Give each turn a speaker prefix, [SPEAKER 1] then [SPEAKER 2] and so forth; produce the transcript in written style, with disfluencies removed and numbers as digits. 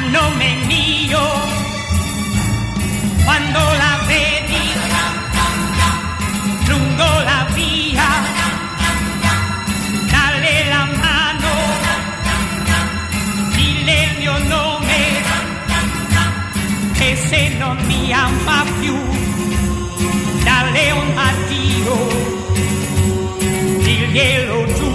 [SPEAKER 1] nome mio, quando la vedi lungo la via, dalle la mano, dille il mio nome, e se non mi ama più, dalle un addio, diglielo giù.